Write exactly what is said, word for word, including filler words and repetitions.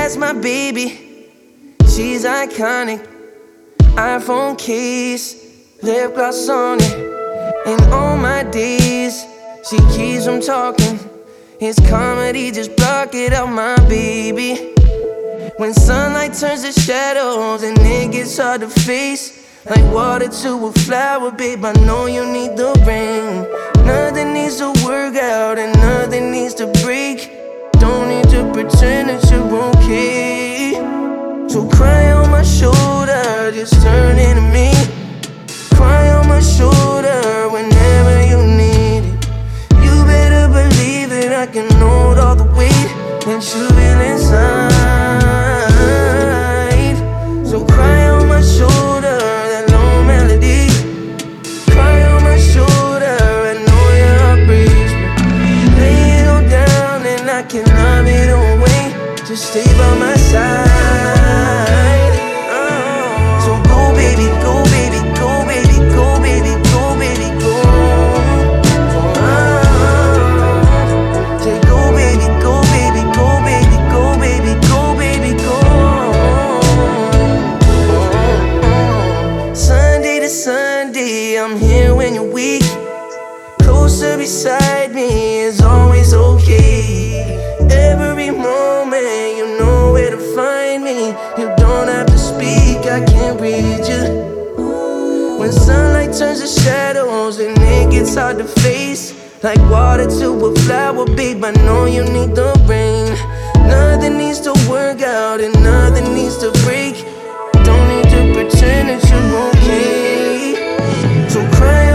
that's my baby. She's iconic. iPhone case, lip gloss on it. And on my days, she keeps on talking. It's comedy, just block it out, my baby. When sunlight turns to shadows and it gets hard to face, like water to a flower, babe, I know you need the rain. Nothing needs to work out and nothing needs to break. Don't need to pretend that you're okay. So cry on my shoulder, just turn into me. Cry on my shoulder whenever you need it. You better believe that I can hold all the weight that you feel inside. So cry on my shoulder, that low melody. Cry on my shoulder, I know your heart breaks me. Lay it all down and I can love it away. Just stay by my side. Oh. So go baby, go baby, go baby, go baby, go baby, go. Oh. Say go baby, go baby, go baby, go baby, go baby, go. Sunday to Sunday, I'm here when you're weak. Closer beside me is always okay. Every moment you know where to find me. You don't have to speak, I can't read you. When sunlight turns to shadows and it gets hard to face, like water to a flower, babe, I know you need the rain. Nothing needs to work out and nothing needs to break. Don't need to pretend that you're okay. So cry